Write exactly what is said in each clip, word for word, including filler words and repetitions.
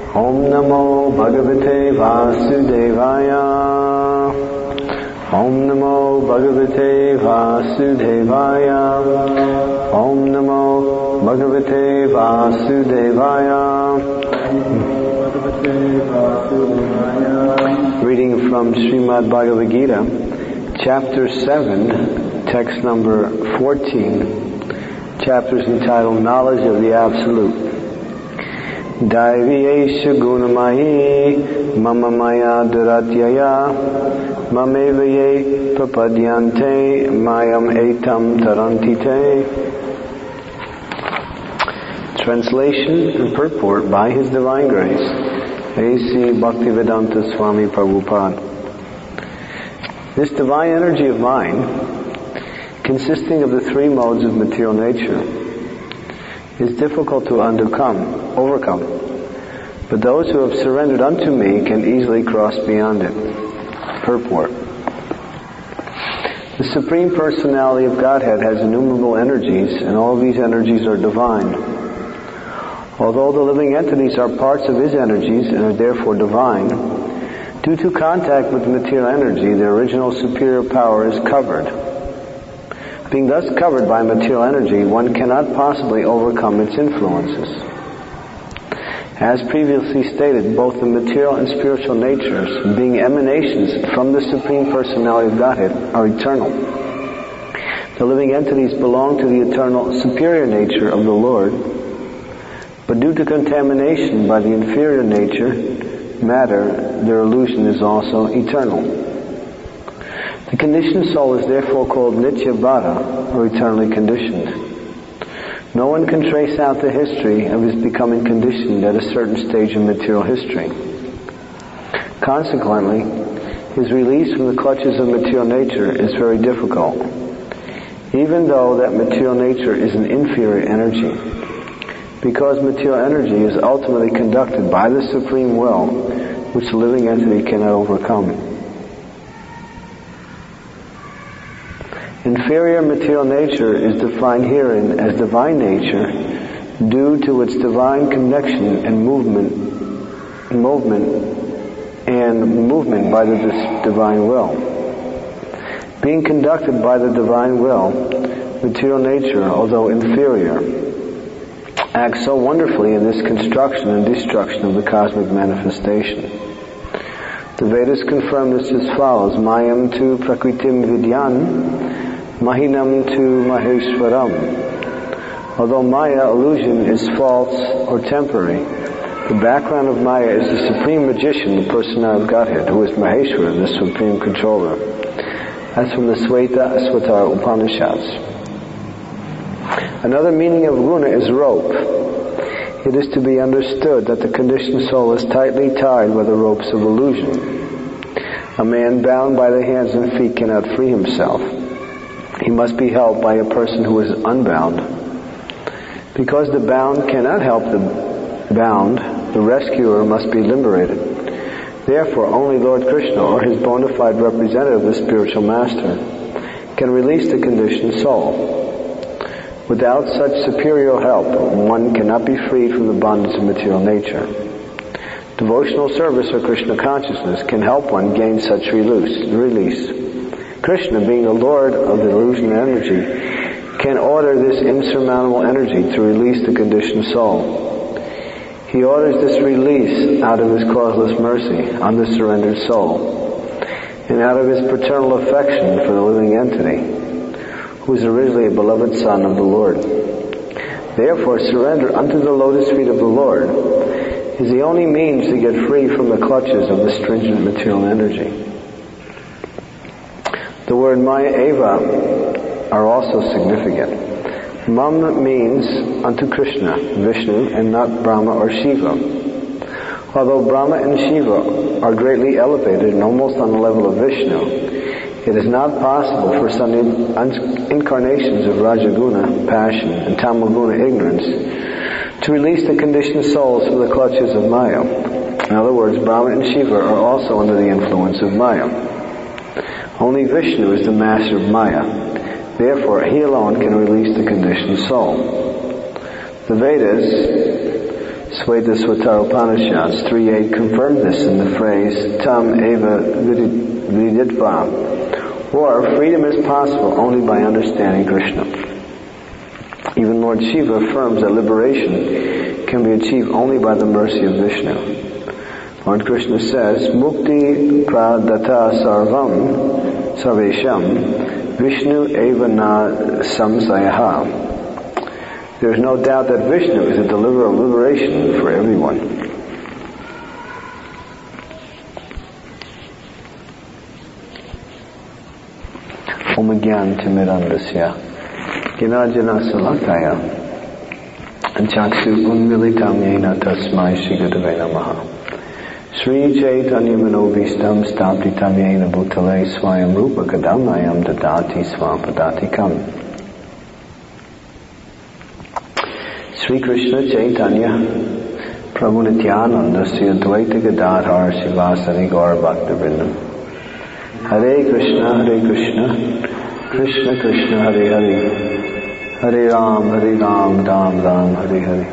Om Namo Bhagavate Vasudevaya. Om Namo Bhagavate Vasudevaya. Om Namo Bhagavate Vasudevaya. Reading from Srimad Bhagavad Gita, Chapter seven, text number fourteen, chapters entitled Knowledge of the Absolute. Daiviyesha gunamayi mama maya duratyaya mamevaye papadyante mayam etam tarantite. Translation and purport by His Divine Grace, A C Bhaktivedanta Swami Prabhupada. This divine energy of mind, consisting of the three modes of material nature, is difficult to undercome, overcome, but those who have surrendered unto me can easily cross beyond it. Purport. The Supreme Personality of Godhead has innumerable energies, and all of these energies are divine. Although the living entities are parts of His energies and are therefore divine, due to contact with material energy, their original superior power is covered. Being thus covered by material energy, one cannot possibly overcome its influences. As previously stated, both the material and spiritual natures, being emanations from the Supreme Personality of Godhead, are eternal. The living entities belong to the eternal superior nature of the Lord, but due to contamination by the inferior nature, matter, their illusion is also eternal. The conditioned soul is therefore called Nitya Bhara, or eternally conditioned. No one can trace out the history of his becoming conditioned at a certain stage in material history. Consequently, his release from the clutches of material nature is very difficult, even though that material nature is an inferior energy, because material energy is ultimately conducted by the Supreme Will, which the living entity cannot overcome. Inferior material nature is defined herein as divine nature due to its divine connection and movement, movement and movement by the divine will. Being conducted by the divine will, material nature, although inferior, acts so wonderfully in this construction and destruction of the cosmic manifestation. The Vedas confirm this as follows: Mayam tu prakritim vidyan Mahinam tu Maheshwaram. Although Maya illusion is false or temporary, the background of Maya is the Supreme Magician, the Personality of Godhead, who is Maheshwara, the Supreme Controller. That's from the Sweta Asvatara Upanishads. Another meaning of guna is rope. It is to be understood that the conditioned soul is tightly tied by the ropes of illusion. A man bound by the hands and feet cannot free himself. He must be helped by a person who is unbound. Because the bound cannot help the bound, the rescuer must be liberated. Therefore, only Lord Krishna, or his bona fide representative, the spiritual master, can release the conditioned soul. Without such superior help, one cannot be freed from the bondage of material nature. Devotional service or Krishna consciousness can help one gain such release. Krishna, being the Lord of the illusion energy, can order this insurmountable energy to release the conditioned soul. He orders this release out of His causeless mercy on the surrendered soul, and out of His paternal affection for the living entity, who is originally a beloved son of the Lord. Therefore, surrender unto the lotus feet of the Lord is the only means to get free from the clutches of the stringent material energy. The word Maya Eva are also significant. Mam means unto Krishna, Vishnu, and not Brahma or Shiva. Although Brahma and Shiva are greatly elevated and almost on the level of Vishnu, it is not possible for some incarnations of Rajaguna, passion, and Tamaguna, ignorance, to release the conditioned souls from the clutches of Maya. In other words, Brahma and Shiva are also under the influence of Maya. Only Vishnu is the master of Maya. Therefore, he alone can release the conditioned soul. The Vedas, Sveta Swataropanishads three eight confirmed this in the phrase Tam Eva Viditva, or freedom is possible only by understanding Krishna. Even Lord Shiva affirms that liberation can be achieved only by the mercy of Vishnu. Lord Krishna says, Mukti pradata sarvam sarvesham Vishnu eva na samsayaha. There is no doubt that Vishnu is a deliverer of liberation for everyone. Om Gyan Timirandasya Ginajana Salakaya Chaksu Unmilitam Yena Tasmai Shri Namaha Sri Chaitanya Manobhistam Staptitam Yena Bhutale Swayam Rupa Kadamayam Dadati Swampadatikam. Sri Krishna Chaitanya Prabhu Nityananda Sri Advaita Gadadhar Sivasari Gaur Bhaktivinoda Hare Krishna Hare Krishna Krishna Krishna Hare Hare Hare Ram Hare Ram Ram Ram Hare Hare.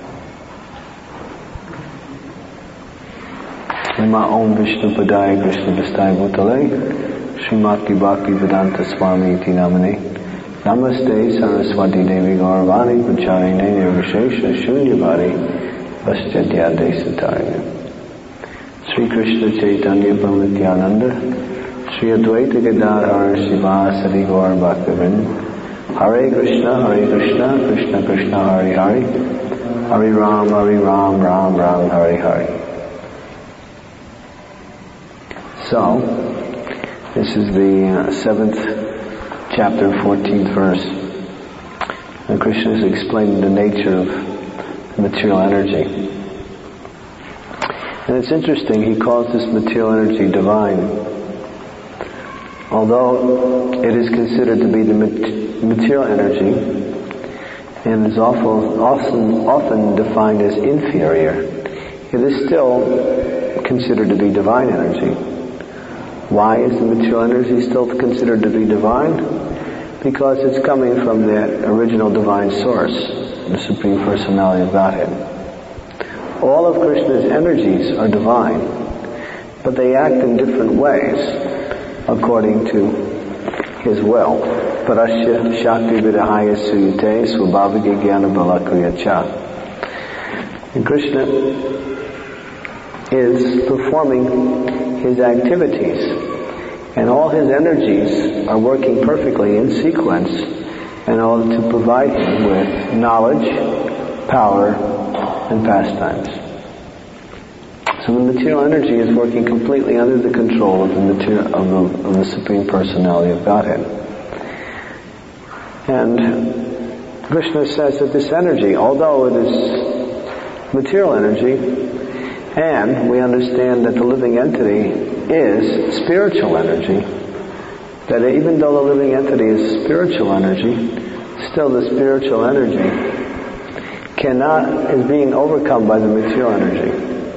Ima Om Vishnu Padaya Krishna Vistai Bhutale Srimati Bhakti Vedanta Swami Iti Namane Namaste Saraswati Devi Gauravani Pachayane Nirvishesha Shunyavadi Vaschadhyade Satarine. Sri Krishna Chaitanya Prabhu Nityananda Sri Advaita Gadadhar Sivasari Gaur Bhaktivinoda Hare Krishna Hare Krishna Krishna Krishna Hare Hare Hare Ram Hare Ram Ram Ram Hare Hare. So, this is the uh, seventh chapter, fourteenth verse. And Krishna is explaining the nature of material energy. And it's interesting, he calls this material energy divine. Although it is considered to be the material energy and is often, often, often defined as inferior, it is still considered to be divine energy. Why is the material energy still considered to be divine? Because it's coming from the original divine source, the Supreme Personality of Godhead. All of Krishna's energies are divine, but they act in different ways according to his will. Parasya Shakti Vidahaya Suyate Swabhavika Jnana Balakriya Cha. And Krishna is performing his activities, and all his energies are working perfectly in sequence in order to provide him with knowledge, power, and pastimes. So the material energy is working completely under the control of the, material, of the, of the Supreme Personality of Godhead. And Krishna says that this energy, although it is material energy, and we understand that the living entity is spiritual energy, that even though the living entity is spiritual energy, still the spiritual energy cannot, is being overcome by the material energy.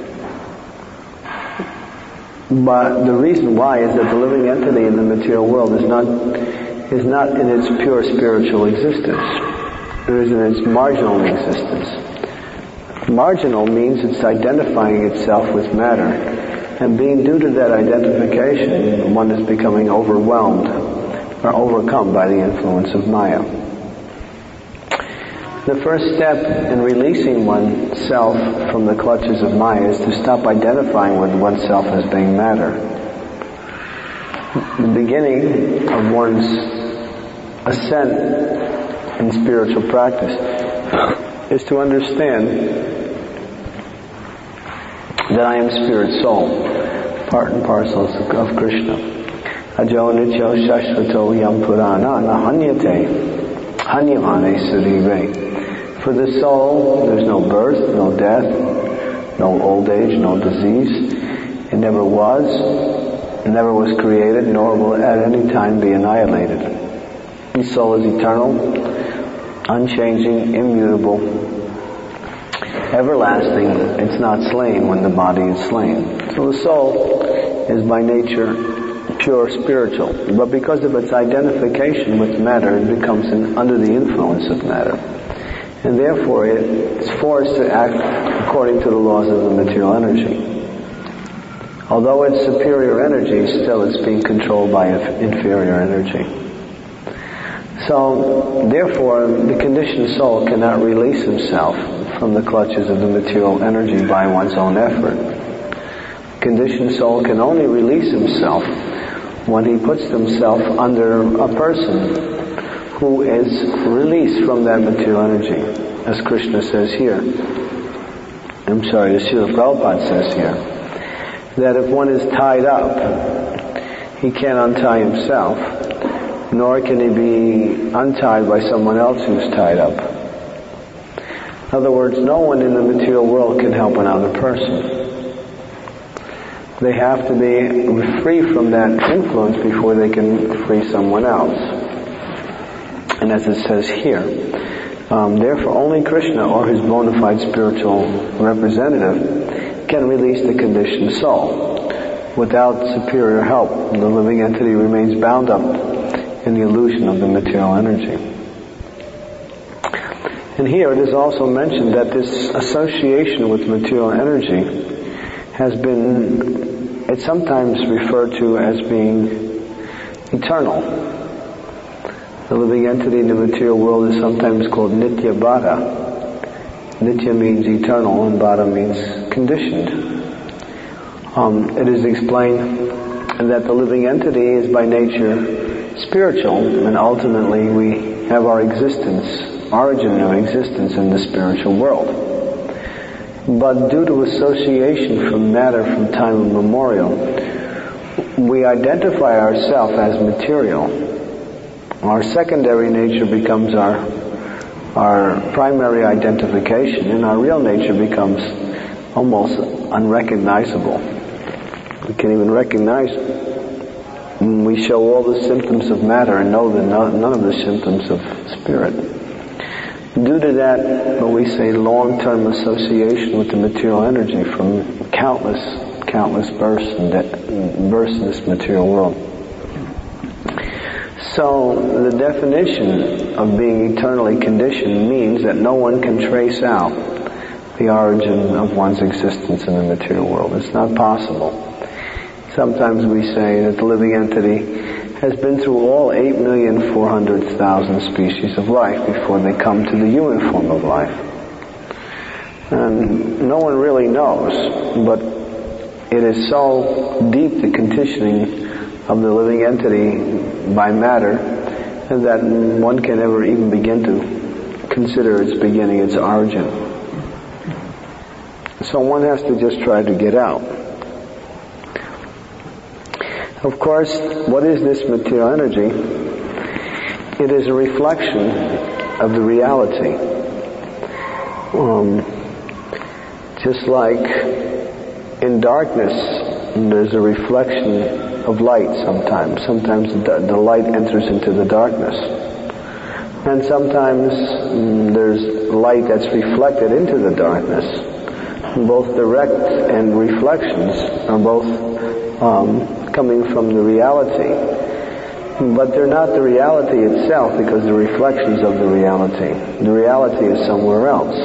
But the reason why is that the living entity in the material world is not, is not in its pure spiritual existence. It is in its marginal existence. Marginal means it's identifying itself with matter, and being due to that identification, one is becoming overwhelmed or overcome by the influence of Maya. The first step in releasing oneself from the clutches of Maya is to stop identifying with oneself as being matter. The beginning of one's ascent in spiritual practice is to understand that I am spirit soul, part and parcel of Krishna. Ajo nityo shashvato yam purana nahanyate hanyamane surire. For the soul, there's no birth, no death, no old age, no disease. It never was, never was created, nor will at any time be annihilated. The soul is eternal, unchanging, immutable, everlasting. It's not slain when the body is slain. So the soul is by nature pure spiritual, but because of its identification with matter, it becomes an, under the influence of matter, and therefore it is forced to act according to the laws of the material energy. Although it's superior energy, still it's being controlled by inferior energy. So, therefore, the conditioned soul cannot release himself from the clutches of the material energy by one's own effort. The conditioned soul can only release himself when he puts himself under a person who is released from that material energy. As Krishna says here, I'm sorry, as Srila Prabhupada says here, that if one is tied up, he can't untie himself, nor can he be untied by someone else who's tied up. In other words, no one in the material world can help another person. They have to be free from that influence before they can free someone else. And as it says here, um, therefore only Krishna or his bona fide spiritual representative can release the conditioned soul. Without superior help, the living entity remains bound up in the illusion of the material energy. And here it is also mentioned that this association with material energy has been, it's sometimes referred to as being eternal. The living entity in the material world is sometimes called Nitya Bhata. Nitya means eternal and Bhata means conditioned. Um, it is explained that the living entity is by nature spiritual, and ultimately we have our existence, origin of existence in the spiritual world. But due to association from matter from time immemorial, we identify ourselves as material. Our secondary nature becomes our our primary identification, and our real nature becomes almost unrecognizable. We can't even recognize it. We show all the symptoms of matter and know that none of the symptoms of spirit. Due to that, what we say, long-term association with the material energy from countless, countless births and de- births in this material world. So, the definition of being eternally conditioned means that no one can trace out the origin of one's existence in the material world. It's not possible. Sometimes we say that the living entity has been through all eight million four hundred thousand species of life before they come to the human form of life. And no one really knows, but it is so deep, the conditioning of the living entity by matter, that one can never even begin to consider its beginning, its origin. So one has to just try to get out. Of course, what is this material energy? It is a reflection of the reality. Um, just like in darkness, there's a reflection of light sometimes. Sometimes the, the light enters into the darkness. And sometimes mm, there's light that's reflected into the darkness. Both direct and reflections are both um, coming from the reality. But they're not the reality itself, because the reflections of the reality. The reality is somewhere else.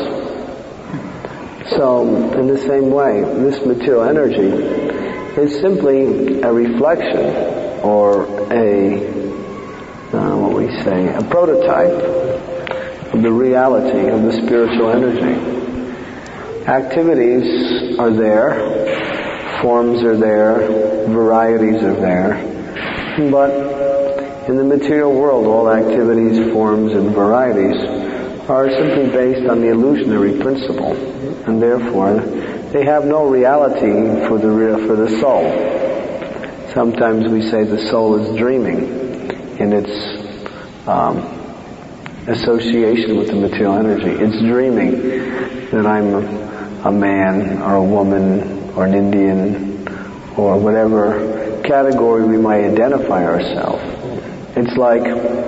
So, in the same way, this material energy is simply a reflection, or a, uh, what we say, a prototype of the reality of the spiritual energy. Activities are there, forms are there, varieties are there, but in the material world, all activities, forms, and varieties are simply based on the illusionary principle, and therefore they have no reality for the real, for the soul. Sometimes we say the soul is dreaming in its um, association with the material energy. It's dreaming that I'm a, a man or a woman or an Indian or whatever category we might identify ourselves. It's like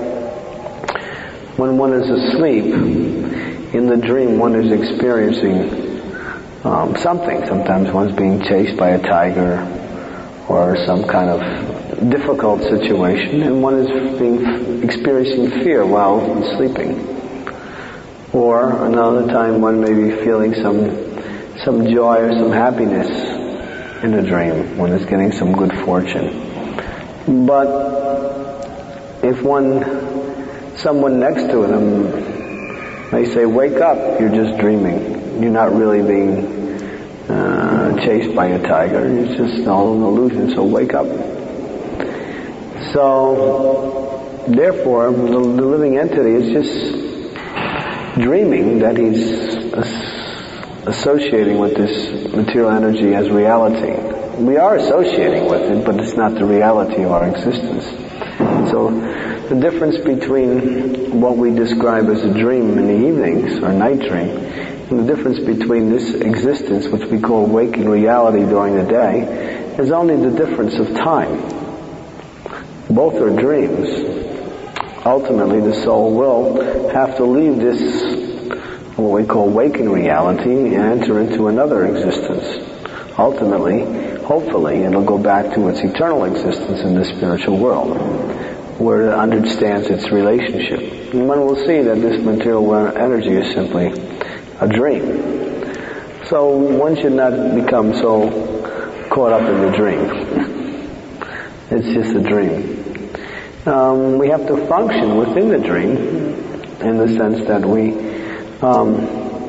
when one is asleep, in the dream one is experiencing Um, something. Sometimes one's being chased by a tiger or some kind of difficult situation, and one is being experiencing fear while sleeping. Or another time one may be feeling some some joy or some happiness in a dream, one is getting some good fortune. But if one, someone next to them, they say, wake up, you're just dreaming. You're not really being uh, chased by a tiger. It's just all an illusion, so wake up. So, therefore, the, the living entity is just dreaming that he's as- associating with this material energy as reality. We are associating with it, but it's not the reality of our existence. So, the difference between what we describe as a dream in the evenings, or night dream, and the difference between this existence, which we call waking reality during the day, is only the difference of time. Both are dreams. Ultimately, the soul will have to leave this, what we call waking reality, and enter into another existence. Ultimately, hopefully, it'll go back to its eternal existence in the spiritual world, where it understands its relationship. And one will see that this material energy is simply a dream. So one should not become so caught up in the dream. It's just a dream. Um, we have to function within the dream in the sense that we um,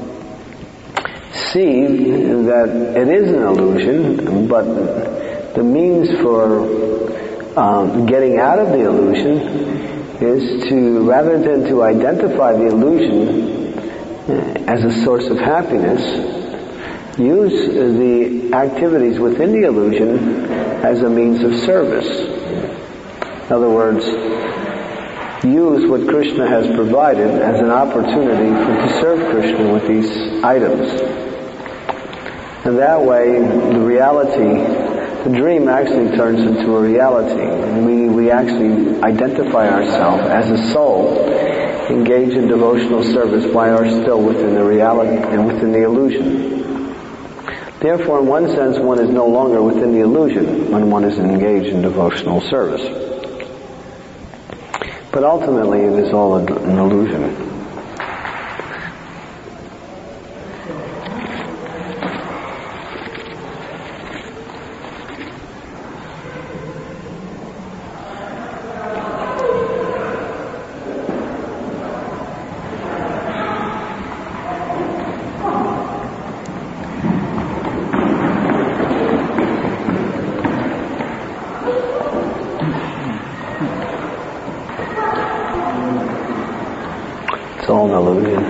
see that it is an illusion, but the means for um, getting out of the illusion is to, rather than to identify the illusion as a source of happiness, use the activities within the illusion as a means of service. In other words, use what Krishna has provided as an opportunity for, to serve Krishna with these items. And that way, the reality, the dream actually turns into a reality. We, we actually identify ourselves as a soul engaged in devotional service while we're still within the reality and within the illusion. Therefore, in one sense, one is no longer within the illusion when one is engaged in devotional service. But ultimately, it is all an illusion. It's all an illusion.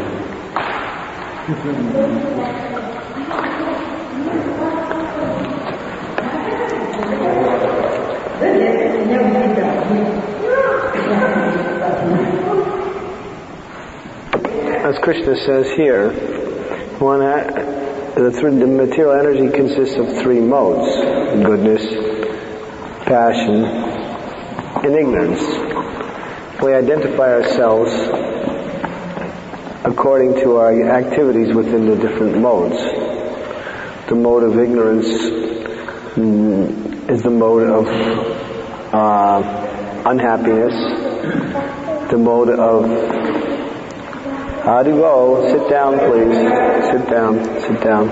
As Krishna says here, one ha- the, th- the material energy consists of three modes: goodness, passion, and ignorance. We identify ourselves according to our activities within the different modes. The mode of ignorance mm, is the mode of uh, unhappiness. The mode of Haribo, sit down please, sit down, sit down.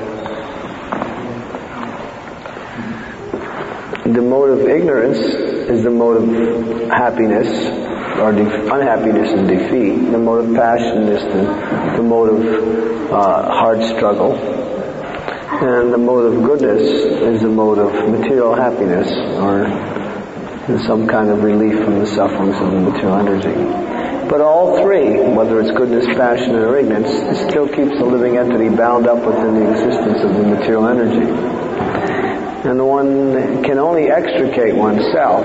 The mode of ignorance is the mode of happiness, or de- unhappiness and defeat. The mode of passion is the, the mode of uh, hard struggle. And the mode of goodness is the mode of material happiness, or some kind of relief from the sufferings of the material energy. But all three, whether it's goodness, passion, or ignorance, it still keeps the living entity bound up within the existence of the material energy. And one can only extricate oneself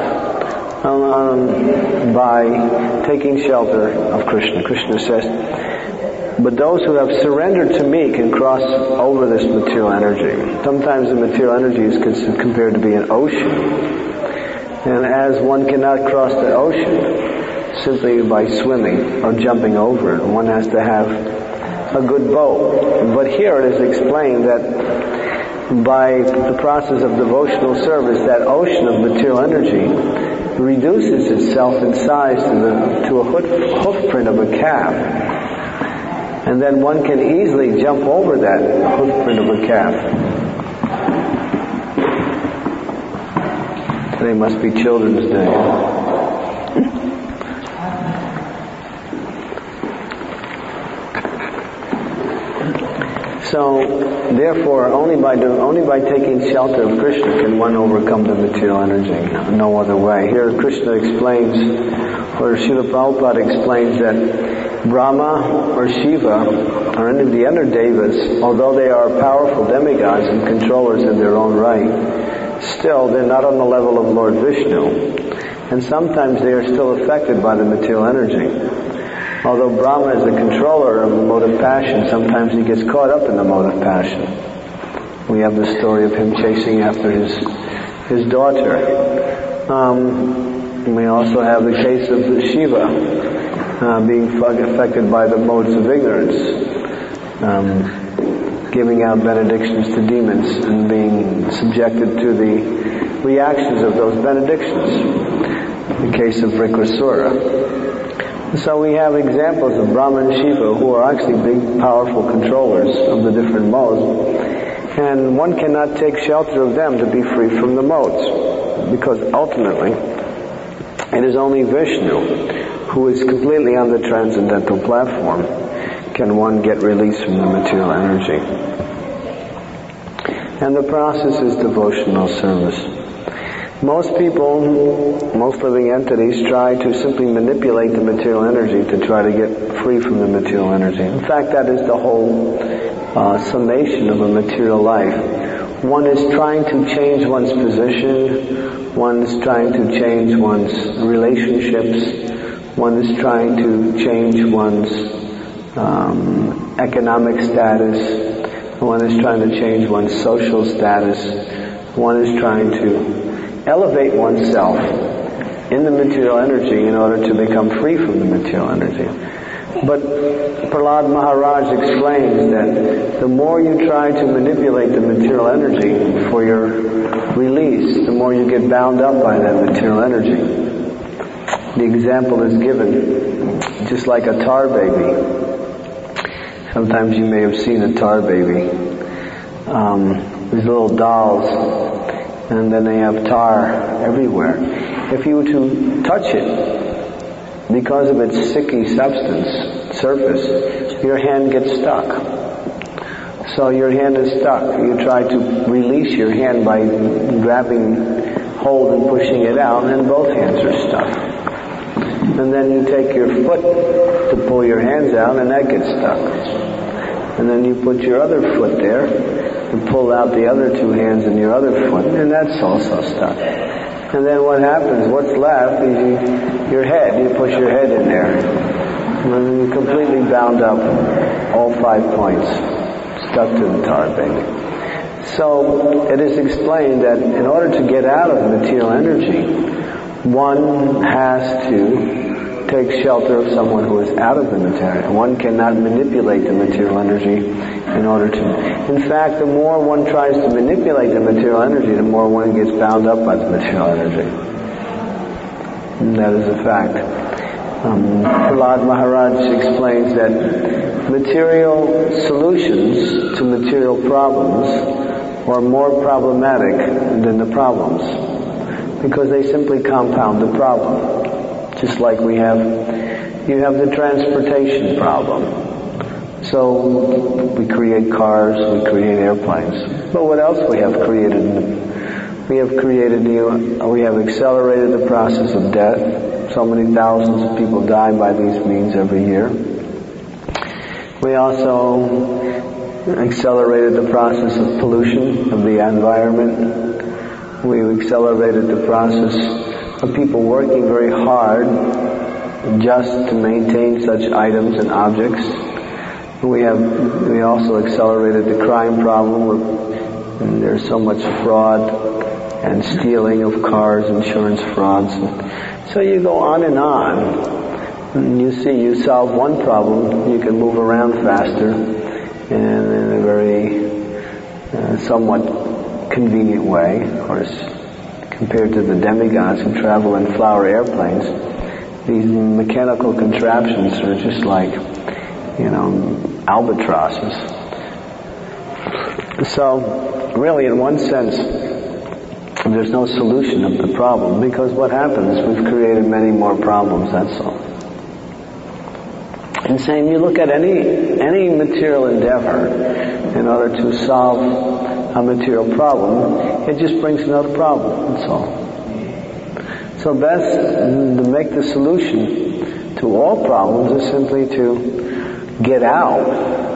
Um, by taking shelter of Krishna. Krishna says, but those who have surrendered to me can cross over this material energy. Sometimes the material energy is compared to be an ocean. And as one cannot cross the ocean simply by swimming or jumping over it, one has to have a good boat. But here it is explained that by the process of devotional service, that ocean of material energy reduces itself in size to, the, to a hoof, hoof print of a calf. And then one can easily jump over that hoofprint of a calf. Today must be Children's Day. So, therefore, only by do, only by taking shelter of Krishna can one overcome the material energy. No other way. Here, Krishna explains, or Srila Prabhupada explains that Brahma or Shiva or any of the other devas, although they are powerful demigods and controllers in their own right, still they're not on the level of Lord Vishnu, and sometimes they are still affected by the material energy. Although Brahma is the controller of the mode of passion, sometimes he gets caught up in the mode of passion. We have the story of him chasing after his his daughter. Um, we also have the case of Shiva uh, being affected by the modes of ignorance, um, giving out benedictions to demons and being subjected to the reactions of those benedictions. The case of Vritrasura. So we have examples of Brahma and Shiva who are actually big, powerful controllers of the different modes, and one cannot take shelter of them to be free from the modes, because ultimately it is only Vishnu, who is completely on the transcendental platform, can one get released from the material energy. And the process is devotional service. Most people, most living entities, try to simply manipulate the material energy to try to get free from the material energy. In fact, that is the whole uh, summation of a material life. One is trying to change one's position, one is trying to change one's relationships, one is trying to change one's um, economic status, one is trying to change one's social status, one is trying to elevate oneself in the material energy in order to become free from the material energy. But Prahlad Maharaj explains that the more you try to manipulate the material energy for your release, the more you get bound up by that material energy. The example is given, just like a tar baby. Sometimes you may have seen a tar baby. Um, these little dolls, and then they have tar everywhere. If you were to touch it, because of its sticky substance, surface, your hand gets stuck. So your hand is stuck. You try to release your hand by grabbing hold and pushing it out, and both hands are stuck. And then you take your foot to pull your hands out, and that gets stuck. And then you put your other foot there, and pull out the other two hands in your other foot, and that's also stuck. And then what happens, what's left is you, your head, you push your head in there. And then you're completely bound up, all five points, stuck to the tar baby. So it is explained that in order to get out of material energy, one has to take shelter of someone who is out of the material. One cannot manipulate the material energy in order to... In fact, the more one tries to manipulate the material energy, the more one gets bound up by the material energy. And that is a fact. Um, Prahlad Maharaj explains that material solutions to material problems are more problematic than the problems, because they simply compound the problem. Just like we have, you have the transportation problem. So we create cars, we create airplanes. But what else we have created? We have created new, we have accelerated the process of death. So many thousands of people die by these means every year. We also accelerated the process of pollution of the environment. We accelerated the process of people working very hard just to maintain such items and objects. We have we also accelerated the crime problem, where there's so much fraud and stealing of cars, insurance frauds. So you go on and on. And you see, you solve one problem, you can move around faster and in a very uh, somewhat convenient way, of course. Compared to the demigods who travel in flower airplanes, these mechanical contraptions are just like, you know, albatrosses. So, really, in one sense, there's no solution of the problem, because what happens, we've created many more problems, that's all. And same, you look at any any material endeavor in order to solve a material problem, it just brings another problem, that's all. So best to make the solution to all problems is simply to get out.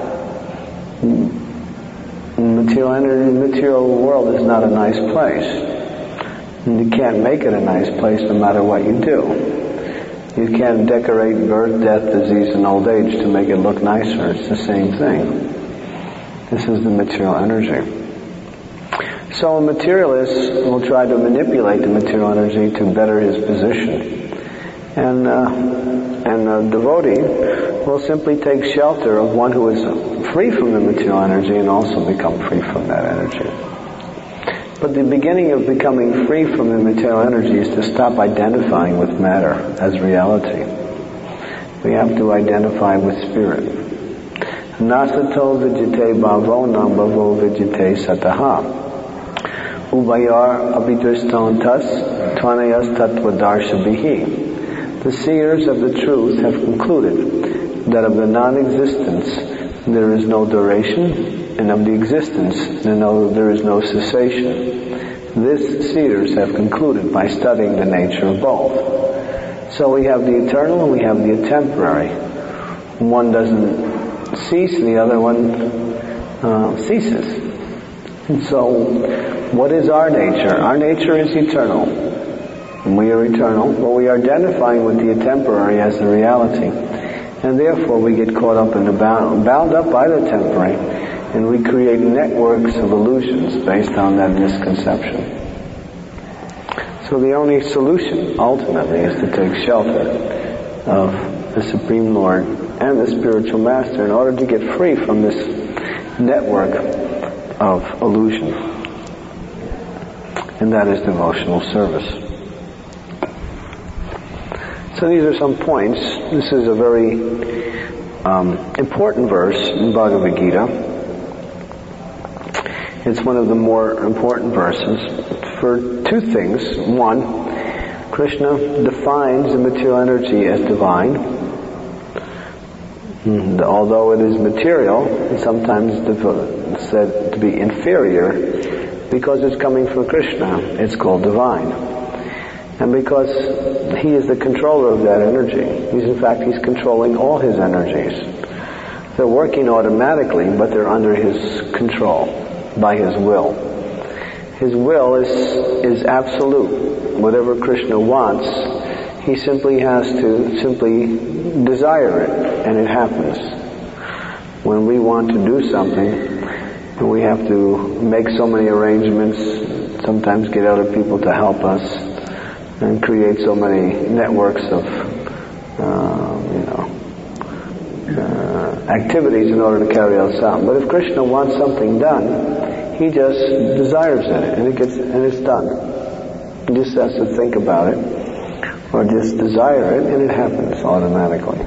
The material energy, the material world is not a nice place. And you can't make it a nice place no matter what you do. You can't decorate birth, death, disease, and old age to make it look nicer. It's the same thing. This is the material energy. So a materialist will try to manipulate the material energy to better his position. And, uh, and a devotee will simply take shelter of one who is free from the material energy and also become free from that energy. But the beginning of becoming free from the material energy is to stop identifying with matter as reality. We have to identify with spirit. Nasato vijite bhavo nam bhavo vijite sataha. Ubayar abhidristantas tvanayas tattvadarshabhihi. The seers of the truth have concluded that of the non-existence there is no duration, and of the existence there is no cessation. This seers have concluded by studying the nature of both. So we have the eternal and we have the temporary. One doesn't cease, the other one uh, ceases. And so, what is our nature? Our nature is eternal. And we are eternal, but we are identifying with the temporary as the reality. And therefore we get caught up in the bound, bound up by the temporary, and we create networks of illusions based on that misconception. So the only solution, ultimately, is to take shelter of the Supreme Lord and the Spiritual Master in order to get free from this network of illusion. And that is devotional service. So these are some points. This is a very um, important verse in Bhagavad Gita. It's one of the more important verses for two things. One, Krishna defines the material energy as divine. And although it is material, it's sometimes said to be inferior because it's coming from Krishna. It's called divine. And because he is the controller of that energy, he's in fact, he's controlling all his energies. They're working automatically, but they're under his control. By his will. His will is is absolute. Whatever Krishna wants, he simply has to simply desire it, and it happens. When we want to do something, we have to make so many arrangements, sometimes get other people to help us, and create so many networks of, uh, you know, uh, activities in order to carry us out. But if Krishna wants something done, he just desires it, and it gets, and it's done. He just has to think about it, or just desire it, and it happens automatically.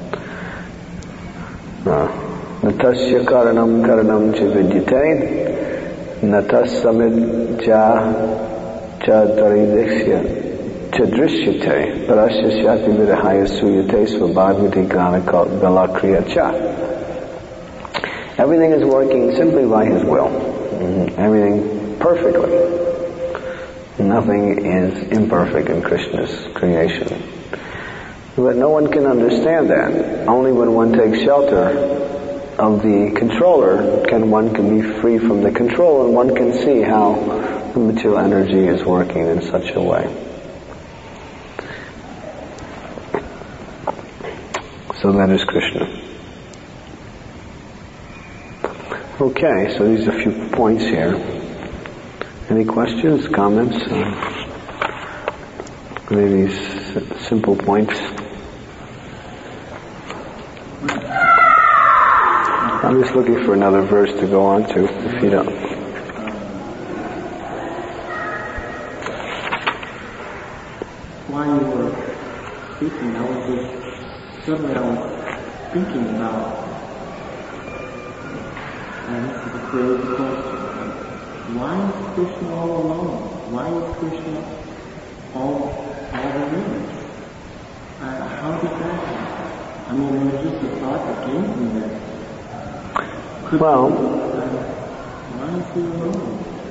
Natasya karanam karanam cha vidyate, natas samid cha cha daridixya cha drishyate, parasya shati virahaya suyate svabhagavati gana galakriya cha. Everything is working simply by his will. Everything perfectly. Nothing is imperfect in Krishna's creation. But no one can understand that. Only when one takes shelter of the controller can one can be free from the control, and one can see how the material energy is working in such a way. So that is Krishna. Okay, so these are a few points here. Any questions, comments? Uh, any of these s- simple points? I'm just looking for another verse to go on to, if you don't. While you were speaking, I was just suddenly I was thinking about third question. Why is Krishna all alone? Why is Krishna all, all there is? Uh, how did that happen? I mean, it was just a thought that came to me that. Well, uh, why is he alone?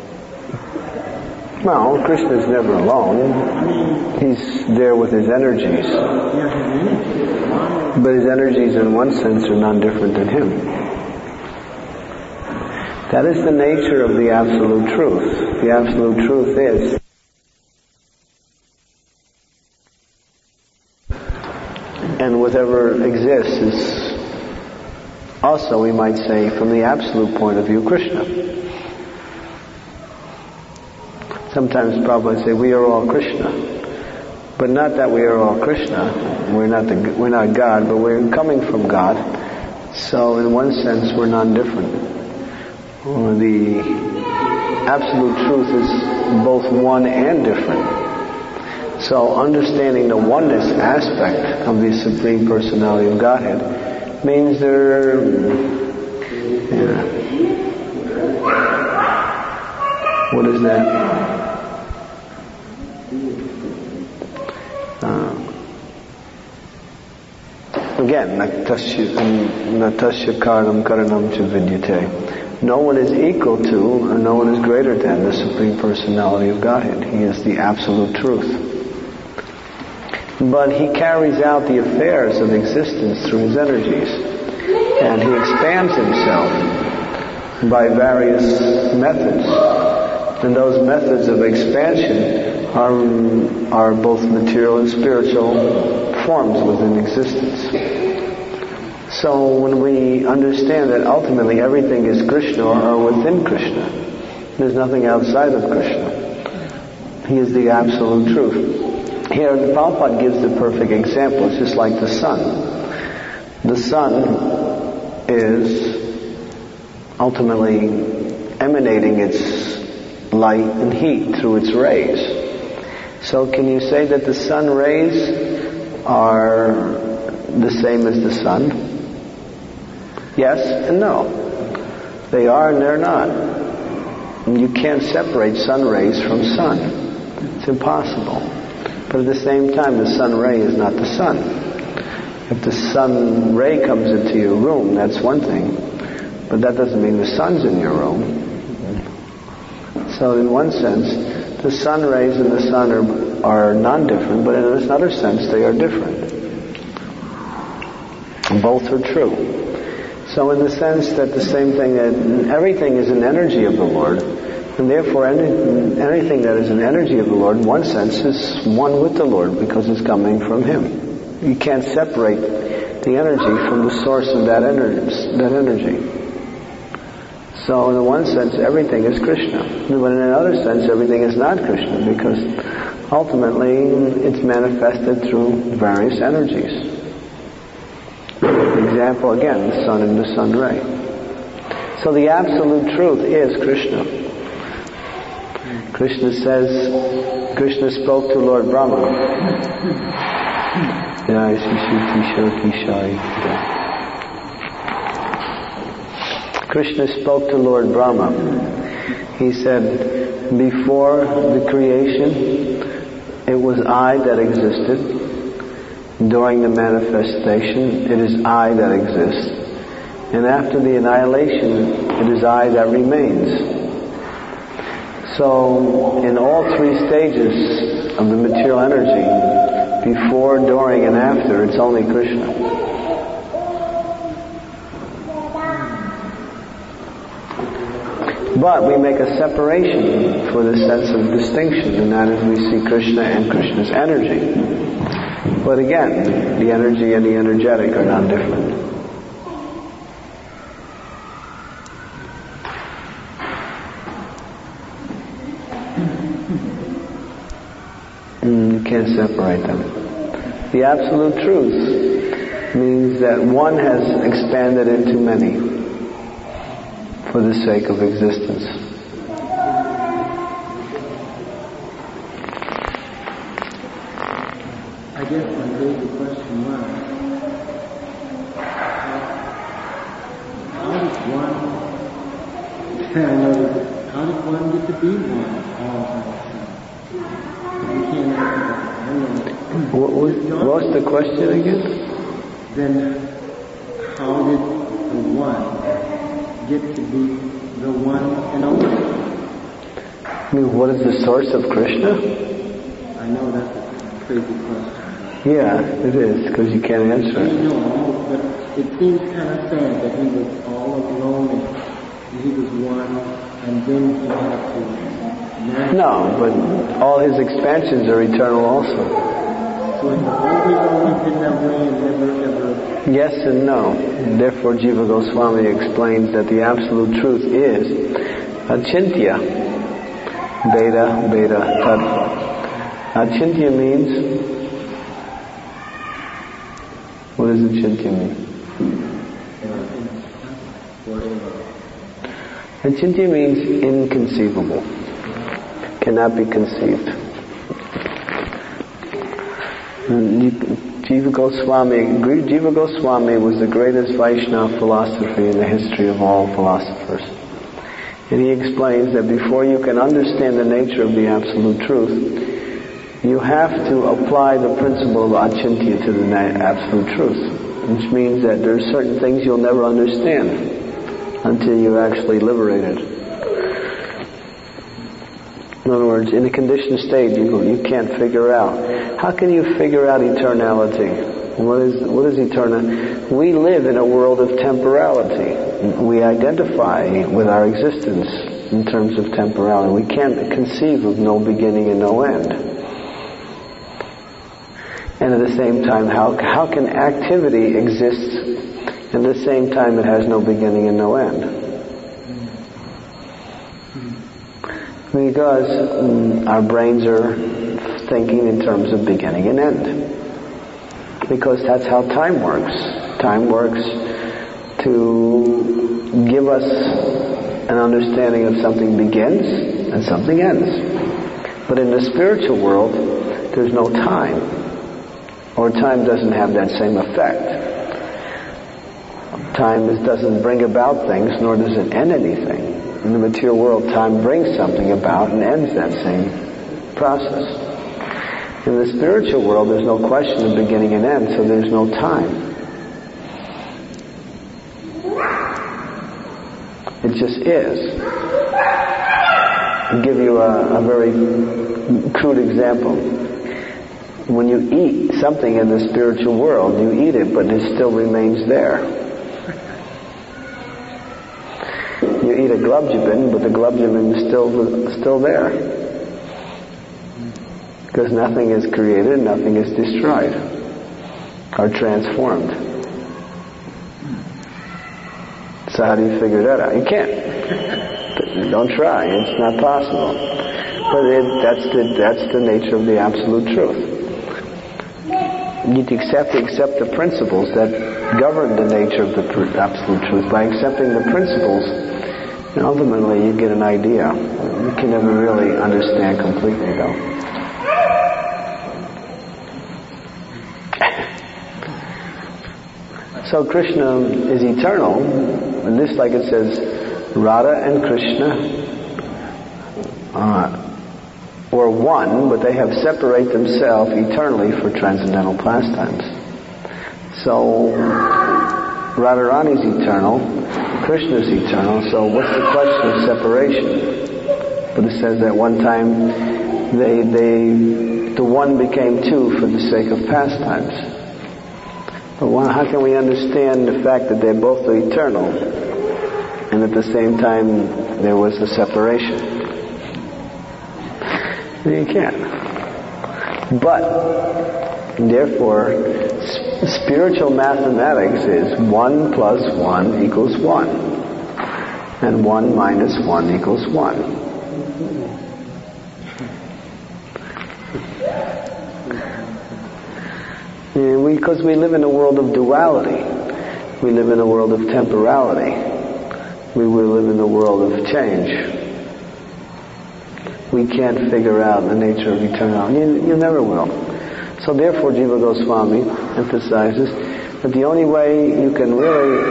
well, Krishna's never alone. I mean, He's there with his energies. yeah, his energy. Why? But his energies in one sense are none different than him. That is the nature of the absolute truth. The absolute truth is and whatever exists is also, we might say, from the absolute point of view, Krishna. Sometimes Prabhupada say we are all Krishna, but not that we are all Krishna. We're not the, we're not God, but we're coming from God. So, in one sense, we're non-different. The absolute truth is both one and different. So, understanding the oneness aspect of the Supreme Personality of Godhead means there. Yeah. What is that? Uh, again, natasya karanam karanam cha vidyate. No one is equal to, or no one is greater than the Supreme Personality of Godhead. He is the absolute truth. But he carries out the affairs of existence through his energies. And he expands himself by various methods. And those methods of expansion are, are both material and spiritual forms within existence. So when we understand that ultimately everything is Krishna or within Krishna, there's nothing outside of Krishna. He is the absolute truth. Here, the Prabhupada gives the perfect example. It's just like the sun. The sun is ultimately emanating its light and heat through its rays. So can you say that the sun rays are the same as the sun? Yes and no. They are and they're not. And you can't separate sun rays from sun. It's impossible. But at the same time, the sun ray is not the sun. If the sun ray comes into your room, that's one thing. But that doesn't mean the sun's in your room. So in one sense, the sun rays and the sun are, are non-different, but in another sense, they are different. Both are true. So in the sense that the same thing, that everything is an energy of the Lord, and therefore any, anything that is an energy of the Lord, in one sense, is one with the Lord because it's coming from Him. You can't separate the energy from the source of that energy. That energy. So in one sense, everything is Krishna. But in another sense, everything is not Krishna because ultimately it's manifested through various energies. For example, again, the sun and the sun ray. So the absolute truth is Krishna. Krishna says, Krishna spoke to Lord Brahma. Krishna spoke to Lord Brahma. He said, before the creation, it was I that existed. During the manifestation, it is I that exists. And after the annihilation, it is I that remains. So, in all three stages of the material energy, before, during, and after, it's only Krishna. But we make a separation for the sense of distinction, and that is we see Krishna and Krishna's energy. But again, the energy and the energetic are not different. You can't separate them. The absolute truth means that one has expanded into many for the sake of existence. I guess my basic question was, how does one be one all by itself. We can't. I don't know. What was, what's the question again? Then how did the one get to be the one and only? I mean, what is the source of Krishna? I know that's a crazy question. Yeah, it is, because you can't answer I it. know, but it seems kind of sad that he was all alone and he was one, and then he had to... No, but all his expansions are eternal also. So it's always, always been that way and never, ever... Yes and no. And therefore Jiva Goswami explains that the absolute truth is Achintya. Beta, Beta, Tattva. Achintya means... What does Achintya mean? Achintya means inconceivable. Cannot be conceived. Jiva Goswami, Jiva Goswami was the greatest Vaishnava philosopher in the history of all philosophers. And he explains that before you can understand the nature of the absolute truth, you have to apply the principle of Achintya to the na- absolute truth, which means that there are certain things you'll never understand until you're actually liberated. In other words, in a conditioned state, you you can't figure out. How can you figure out eternality? What is what is eternal? We live in a world of temporality. We identify with our existence in terms of temporality. We can't conceive of no beginning and no end. And at the same time, how how can activity exist and at the same time it has no beginning and no end? Because mm, our brains are thinking in terms of beginning and end. Because that's how time works. Time works to give us an understanding of something begins and something ends. But in the spiritual world, there's no time. Or time doesn't have that same effect. Time is, doesn't bring about things, nor does it end anything. In the material world, time brings something about and ends that same process. In the spiritual world, there's no question of beginning and end, so there's no time. It just is. I'll give you a, a very crude example. When you eat something in the spiritual world, you eat it, but it still remains there. You eat a glubjabin, but the glubjabin is still still there. Because nothing is created, nothing is destroyed or transformed. So how do you figure that out? You can't. Don't try. It's not possible. But it, that's the that's the nature of the absolute truth. You accept accept the principles that govern the nature of the absolute truth. By accepting the principles, and ultimately you get an idea. You can never really understand completely, though. So Krishna is eternal, and this, like it says, Radha and Krishna uh, were one, but they have separated themselves eternally for transcendental pastimes. So Radharani is eternal, Krishna is eternal, so what's the question of separation? But it says that one time they, they, the one became two for the sake of pastimes. But one, how can we understand the fact that they're both eternal and at the same time there was a separation? You can't. But, therefore, spiritual mathematics is one plus one equals one. And one minus one equals one. Because we live in a world of duality. We live in a world of temporality. We will live in a world of change. We can't figure out the nature of eternality. You, you never will. So therefore Jiva Goswami emphasizes that the only way you can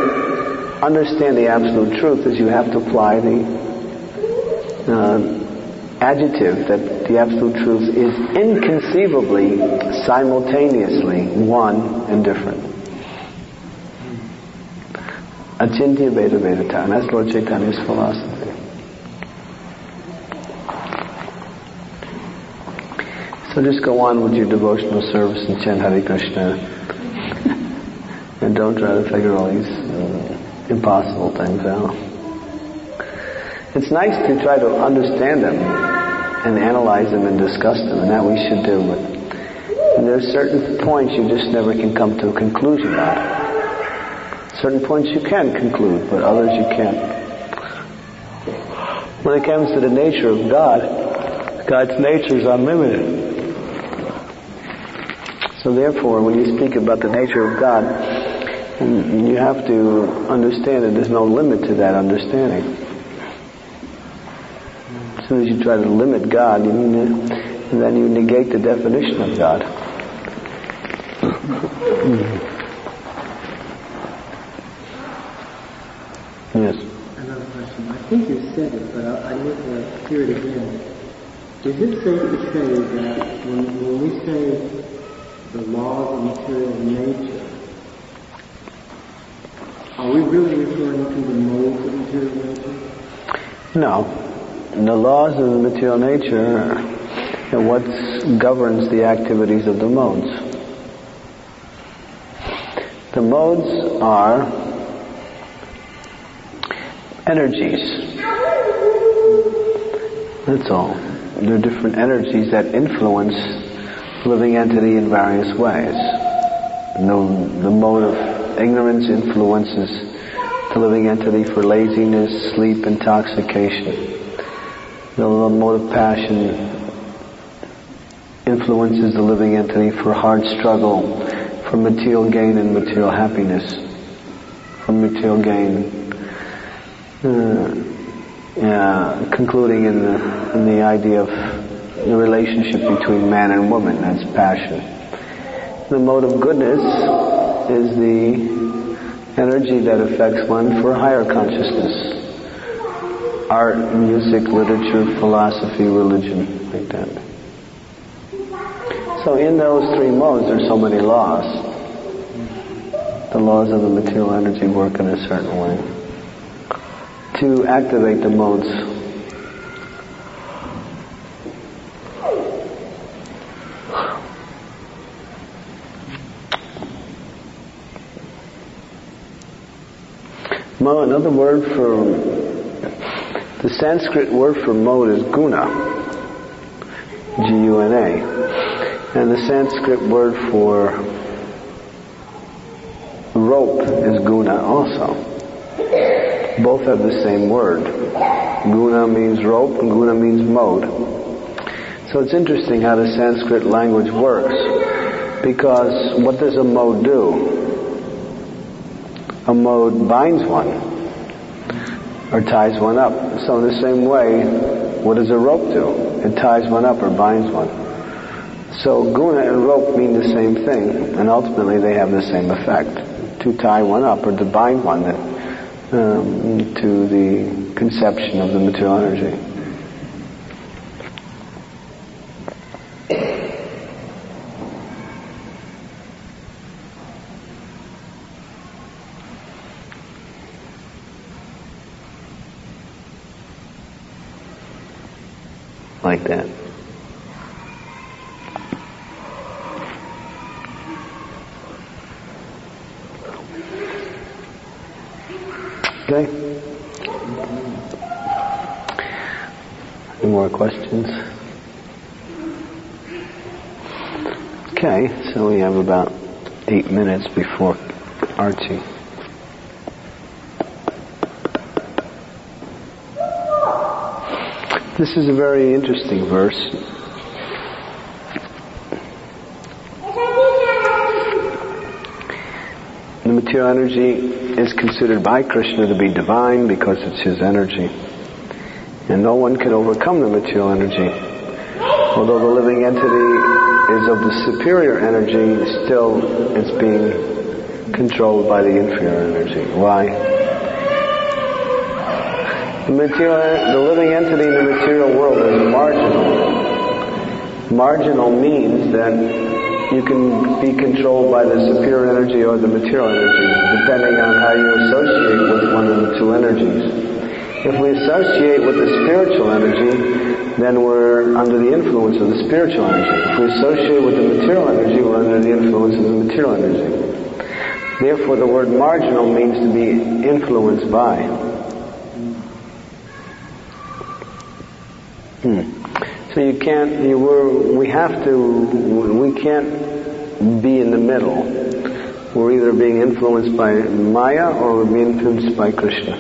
really understand the absolute truth is you have to apply the uh, adjective that the Absolute Truth is inconceivably, simultaneously one and different. Achintya Bheda Vedata, and that's Lord Chaitanya's philosophy. So just go on with your devotional service and chant Hare Krishna. And don't try to figure all these uh, impossible things out. It's nice to try to understand them and analyze them and discuss them, and that we should do. But there are certain points you just never can come to a conclusion on. Certain points you can conclude, but others you can't. When it comes to the nature of God, God's nature is unlimited. So therefore, when you speak about the nature of God, you have to understand that there's no limit to that understanding. As soon as you try to limit God, you need to, and then you negate the definition of God. Yes. Another question. I think you said it, but I, I need to hear it again. Is it safe to say that when, when we say the laws of material nature, are we really referring to the modes of material nature? No. The laws of the material nature are what governs the activities of the modes. The modes are energies. That's all. They're different energies that influence living entity in various ways. The, the mode of ignorance influences the living entity for laziness, sleep, intoxication. The mode of passion influences the living entity for hard struggle, for material gain and material happiness, for material gain, uh, yeah, concluding in the in the idea of the relationship between man and woman. That's passion. The mode of goodness is the energy that affects one for higher consciousness. Art, music, literature, philosophy, religion, like that. So in those three modes there's so many laws. The laws of the material energy work in a certain way to activate the modes. Well, another word for the Sanskrit word for mode is guna, G U N A, and the Sanskrit word for rope is guna also. Both have the same word. Guna means rope and guna means mode. So it's interesting how the Sanskrit language works, because what does a mode do? A mode binds one, or ties one up. So in the same way, what does a rope do? It ties one up or binds one. So guna and rope mean the same thing, and ultimately they have the same effect. To tie one up or to bind one that, um, to the conception of the material energy. Like that. Okay. Any more questions? Okay, so we have about eight minutes before Archie. This is a very interesting verse. The material energy is considered by Krishna to be divine because it's his energy. And no one can overcome the material energy. Although the living entity is of the superior energy, still it's being controlled by the inferior energy. Why? The material, the living entity in the material world is marginal. marginal means that you can be controlled by the superior energy or the material energy, depending on how you associate with one of the two energies. If we associate with the spiritual energy, then we're under the influence of the spiritual energy. If we associate with the material energy, we're under the influence of the material energy. Therefore, the word marginal means to be influenced by. Hmm. So you can't, you were, we have to, we can't be in the middle. We're either being influenced by Maya or we're being influenced by Krishna.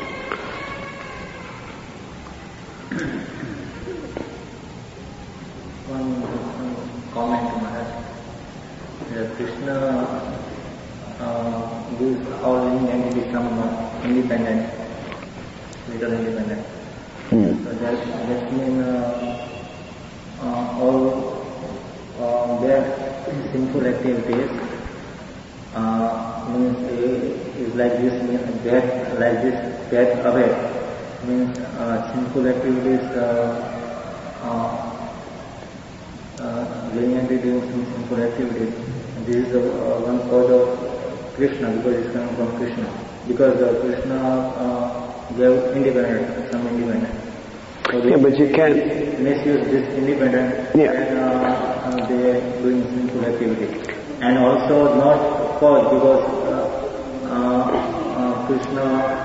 One comment, Maharaj. Uh, Krishna uh, gives all living entities some uh, independent, little independent. Hmm. So that, that means uh, uh, all uh, their sinful activities uh, means uh, is like this, means get like this, get away. Means uh, sinful activities uh, uh, uh, living entity doing some sinful activities. And this is the uh, one cause of Krishna, because it's coming from Krishna. Because uh, Krishna uh, gave independence, some independence. So yeah, but you can't misuse this independence yeah. and uh, uh, they are doing sinful activity. And also not cause, because uh, uh, uh, Krishna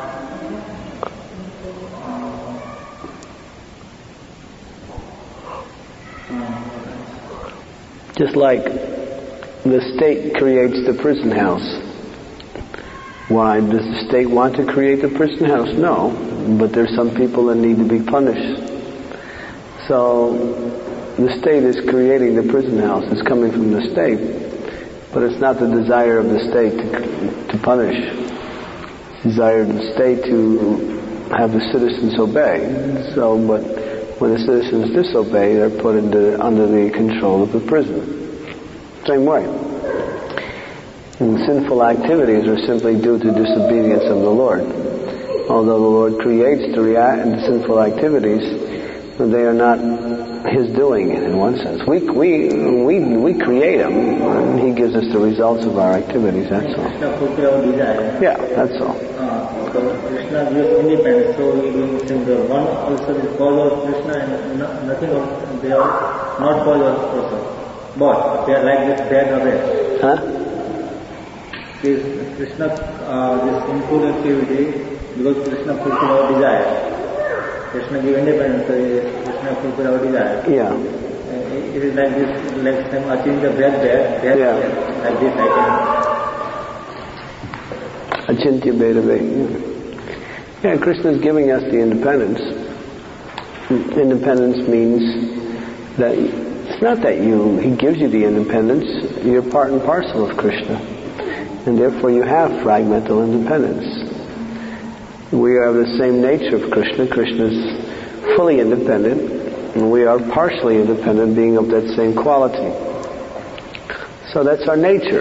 uh, uh, just like the state creates the prison house. Why? Does the state want to create the prison house? No. But there's some people that need to be punished. So the state is creating the prison house. It's coming from the state. But it's not the desire of the state to, to punish. It's the desire of the state to have the citizens obey. So, but when the citizens disobey, they're put into, under the control of the prison. Same way. And sinful activities are simply due to disobedience of the Lord. Although the Lord creates the, rea- the sinful activities, they are not His doing in one sense. We we we we create them, and He gives us the results of our activities. That's all. Krishna fulfills desire. Yeah, that's all. Uh, so Krishna gives independence, so we doing single. One also is cause of Krishna, and no, nothing of they are not cause of Krishna. But they are like this bad away. Huh? This Krishna, uh, this sinful activity, because Krishna fulfills our desire. Krishna gives independence, so Krishna fulfills our desire. Yeah. Uh, it, it is like this, like some achieving the bad there, there, Yeah. like this I can. Achintya Bhedave. Yeah. yeah, Krishna is giving us the independence. Independence means that it's not that you, He gives you the independence, you're part and parcel of Krishna. And therefore you have fragmental independence. We are the same nature of Krishna. Krishna is fully independent, and we are partially independent, being of that same quality. So that's our nature.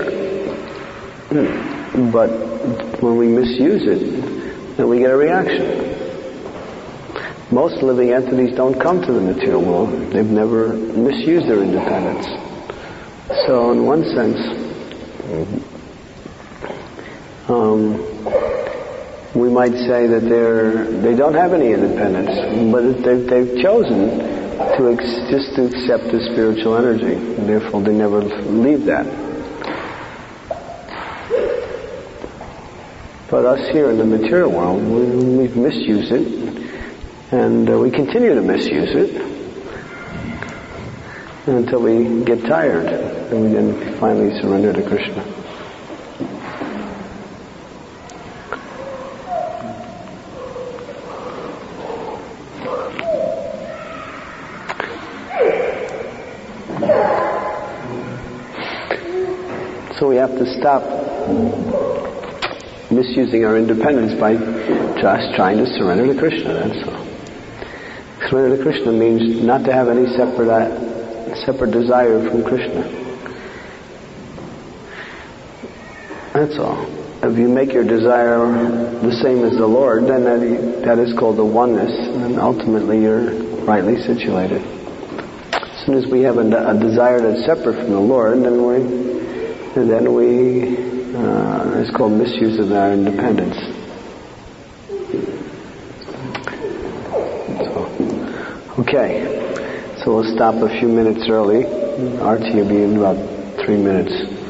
But when we misuse it, then we get a reaction. Most living entities don't come to the material world. They've never misused their independence. So in one sense, Um, we might say that they're they don't have any independence, but they've, they've chosen to ex- just to accept the spiritual energy, and therefore they never leave that. But us here in the material world, we, we've misused it, and uh, we continue to misuse it until we get tired, and we then finally surrender to Krishna. So we have to stop misusing our independence by just trying to surrender to Krishna, that's all. Surrender to Krishna means not to have any separate uh, separate desire from Krishna. That's all. If you make your desire the same as the Lord, then that, that is called the oneness, and ultimately you're rightly situated. As soon as we have a, a desire that's separate from the Lord, then we, and then we, uh, it's called misuse of our independence. So, okay, so we'll stop a few minutes early. R T will be in about three minutes.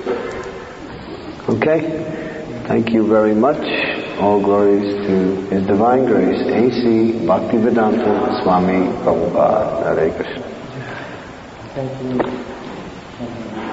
Okay? Thank you very much. All glories to His Divine Grace, A C Bhaktivedanta Swami Prabhupada. Hare Krishna. Thank you.